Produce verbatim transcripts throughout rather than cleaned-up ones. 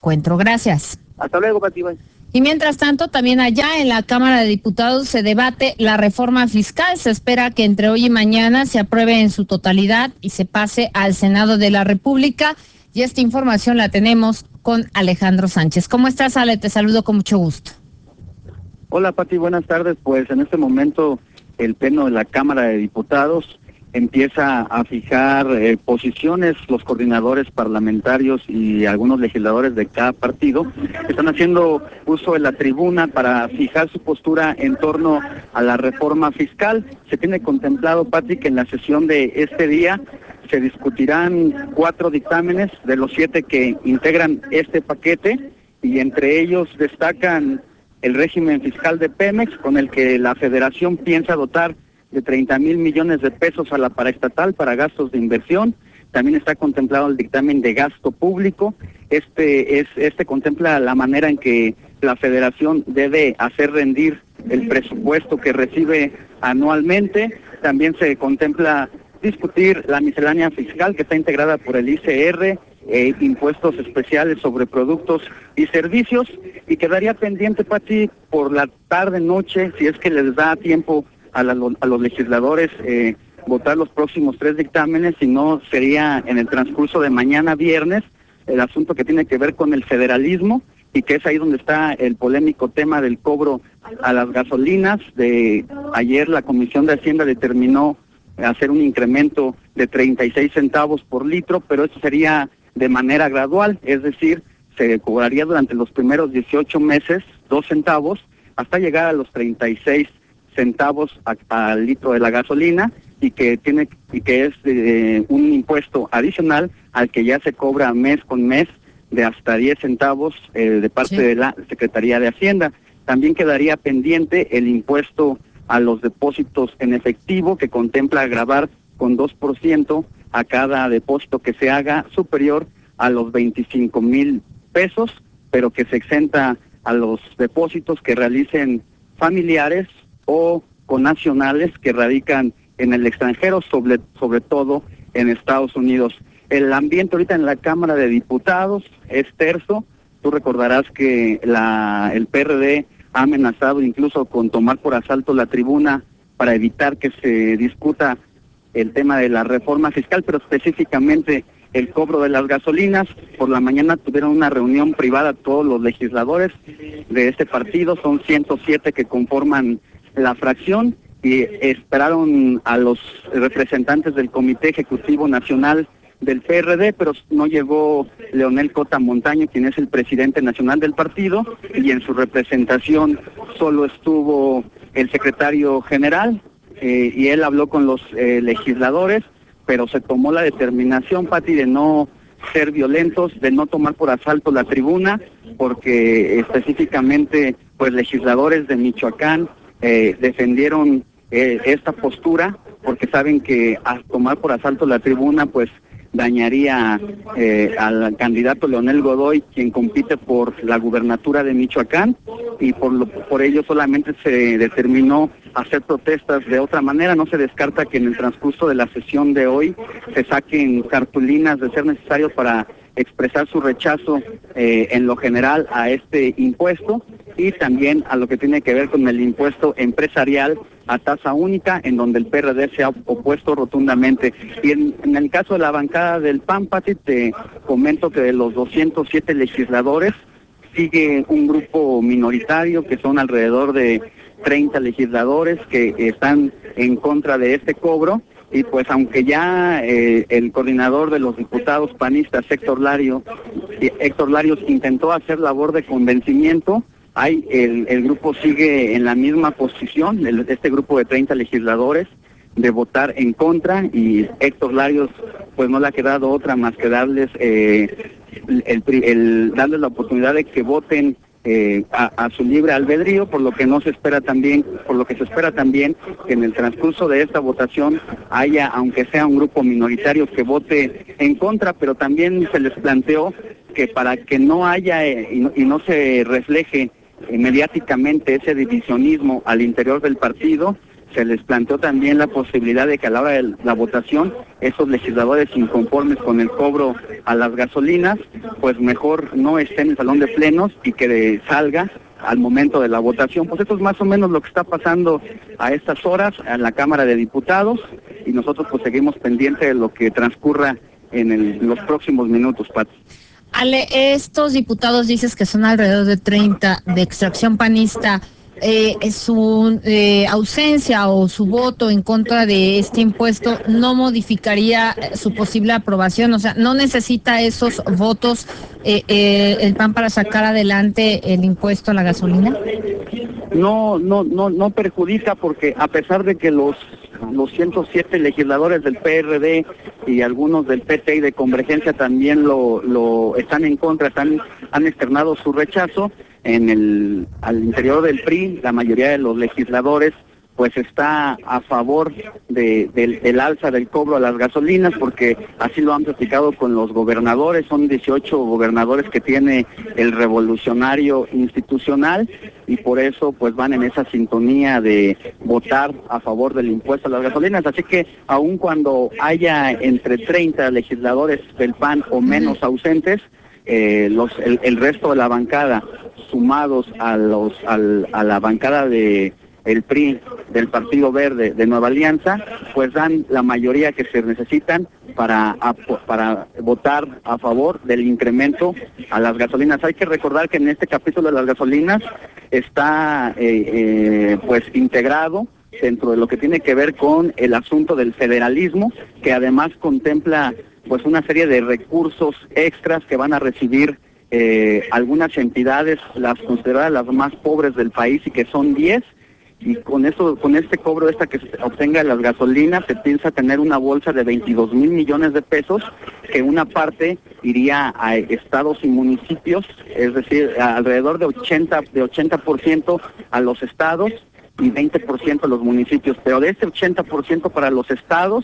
encuentro. Gracias. Hasta luego, Pati. Y mientras tanto, también allá en la Cámara de Diputados se debate la reforma fiscal. Se espera que entre hoy y mañana se apruebe en su totalidad y se pase al Senado de la República. Y esta información la tenemos con Alejandro Sánchez. ¿Cómo estás, Ale? Te saludo con mucho gusto. Hola, Pati, buenas tardes. Pues en este momento el Pleno de la Cámara de Diputados empieza a fijar eh, posiciones. Los coordinadores parlamentarios y algunos legisladores de cada partido están haciendo uso de la tribuna para fijar su postura en torno a la reforma fiscal. Se tiene contemplado, Pati, que en la sesión de este día se discutirán cuatro dictámenes de los siete que integran este paquete, y entre ellos destacan el régimen fiscal de Pemex, con el que la Federación piensa dotar de treinta mil millones de pesos a la paraestatal para gastos de inversión. También está contemplado el dictamen de gasto público. Este es este contempla la manera en que la Federación debe hacer rendir el presupuesto que recibe anualmente. También se contempla discutir la miscelánea fiscal, que está integrada por el I C R, eh, impuestos especiales sobre productos y servicios, y quedaría pendiente, Pati, por la tarde-noche, si es que les da tiempo a, la, a los legisladores eh, votar los próximos tres dictámenes. Si no, sería en el transcurso de mañana viernes, el asunto que tiene que ver con el federalismo, y que es ahí donde está el polémico tema del cobro a las gasolinas. De ayer la Comisión de Hacienda determinó hacer un incremento de treinta y seis centavos por litro, pero eso sería de manera gradual, es decir, se cobraría durante los primeros dieciocho meses dos centavos hasta llegar a los treinta y seis centavos al litro de la gasolina, y que tiene y que es eh, un impuesto adicional al que ya se cobra mes con mes de hasta diez centavos eh, de parte sí. de la Secretaría de Hacienda. También quedaría pendiente el impuesto a los depósitos en efectivo, que contempla gravar con dos por ciento a cada depósito que se haga superior a los veinticinco mil pesos, pero que se exenta a los depósitos que realicen familiares o connacionales que radican en el extranjero, sobre, sobre todo en Estados Unidos. El ambiente ahorita en la Cámara de Diputados es terso. Tú recordarás que la el P R D ha amenazado incluso con tomar por asalto la tribuna para evitar que se discuta el tema de la reforma fiscal, pero específicamente el cobro de las gasolinas. Por la mañana tuvieron una reunión privada todos los legisladores de este partido, son ciento siete que conforman la fracción, y esperaron a los representantes del Comité Ejecutivo Nacional del P R D, pero no llegó Leonel Cota Montaño, quien es el presidente nacional del partido, y en su representación solo estuvo el secretario general, eh, y él habló con los eh, legisladores, pero se tomó la determinación, Pati, de no ser violentos, de no tomar por asalto la tribuna, porque específicamente pues legisladores de Michoacán eh, defendieron eh, esta postura, porque saben que al tomar por asalto la tribuna pues dañaría eh, al candidato Leonel Godoy, quien compite por la gubernatura de Michoacán, y por lo, por ello solamente se determinó hacer protestas de otra manera. No se descarta que en el transcurso de la sesión de hoy se saquen cartulinas de ser necesario para expresar su rechazo eh, en lo general a este impuesto, y también a lo que tiene que ver con el impuesto empresarial a tasa única, en donde el P R D se ha opuesto rotundamente. Y en, en el caso de la bancada del P A N, Pati, te comento que de los doscientos siete legisladores sigue un grupo minoritario, que son alrededor de treinta legisladores que están en contra de este cobro. Y pues aunque ya eh, el coordinador de los diputados panistas, Héctor Lario, Héctor Larios, intentó hacer labor de convencimiento, hay el, el grupo sigue en la misma posición, el, este grupo de treinta legisladores, de votar en contra, y Héctor Larios pues no le ha quedado otra más que darles eh, el, el, el darles la oportunidad de que voten Eh, a, a su libre albedrío, por lo que no se espera también, por lo que se espera también que en el transcurso de esta votación haya, aunque sea un grupo minoritario, que vote en contra, pero también se les planteó que para que no haya eh, y, no, y no se refleje eh, mediáticamente ese divisionismo al interior del partido, se les planteó también la posibilidad de que a la hora de la votación, esos legisladores inconformes con el cobro a las gasolinas, pues mejor no estén en el salón de plenos y que salga al momento de la votación. Pues esto es más o menos lo que está pasando a estas horas en la Cámara de Diputados, y nosotros pues seguimos pendientes de lo que transcurra en, el, en los próximos minutos, Pati. Ale, estos diputados dices que son alrededor de treinta de extracción panista. Eh, su eh, ausencia o su voto en contra de este impuesto no modificaría su posible aprobación, o sea, no necesita esos votos eh, eh, el P A N para sacar adelante el impuesto a la gasolina. No, no, no, no perjudica, porque a pesar de que los los ciento siete legisladores del P R D y algunos del P T y de Convergencia también lo, lo están en contra, están, han externado su rechazo. En el al interior del P R I, la mayoría de los legisladores pues está a favor de, de, del alza del cobro a las gasolinas, porque así lo han platicado con los gobernadores. Son dieciocho gobernadores que tiene el revolucionario institucional, y por eso pues van en esa sintonía de votar a favor del impuesto a las gasolinas. Así que aun cuando haya entre treinta legisladores del P A N o menos ausentes, eh, los el, el resto de la bancada, sumados a los al, a la bancada de el P R I, del Partido Verde, de Nueva Alianza, pues dan la mayoría que se necesitan para, para votar a favor del incremento a las gasolinas. Hay que recordar que en este capítulo de las gasolinas está eh, eh, pues integrado dentro de lo que tiene que ver con el asunto del federalismo, que además contempla pues una serie de recursos extras que van a recibir eh, algunas entidades, las consideradas las más pobres del país, y que son diez. Y con eso, con este cobro esta que se obtenga de las gasolinas, se piensa tener una bolsa de veintidós mil millones de pesos, que una parte iría a estados y municipios, es decir, alrededor de ochenta de ochenta por ciento a los estados y veinte por ciento a los municipios. Pero de ese ochenta por ciento para los estados,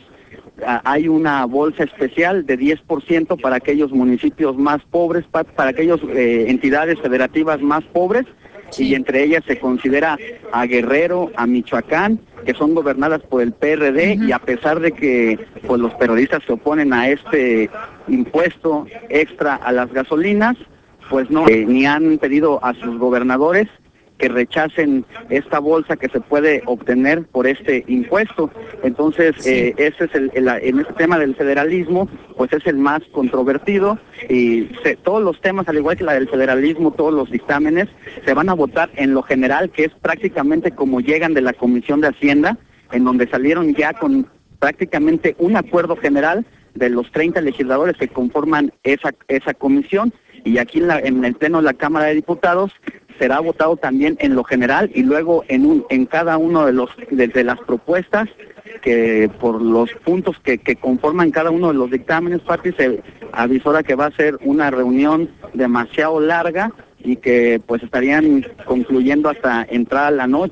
hay una bolsa especial de diez por ciento para aquellos municipios más pobres, para aquellas eh, entidades federativas más pobres. Sí. Y entre ellas se considera a Guerrero, a Michoacán, que son gobernadas por el P R D, uh-huh. Y a pesar de que pues los periodistas se oponen a este impuesto extra a las gasolinas, pues no, eh, ni han pedido a sus gobernadores que rechacen esta bolsa que se puede obtener por este impuesto. Entonces, sí. eh, ese es el, el, en este tema del federalismo, pues es el más controvertido, y se, todos los temas, al igual que la del federalismo, todos los dictámenes, se van a votar en lo general, que es prácticamente como llegan de la Comisión de Hacienda, en donde salieron ya con prácticamente un acuerdo general de los treinta legisladores que conforman esa esa comisión, y aquí en, la, en el pleno de la Cámara de Diputados será votado también en lo general, y luego en un en cada uno de los de, de las propuestas, que por los puntos que, que conforman cada uno de los dictámenes, Pati, se avisora que va a ser una reunión demasiado larga y que pues estarían concluyendo hasta entrada la noche.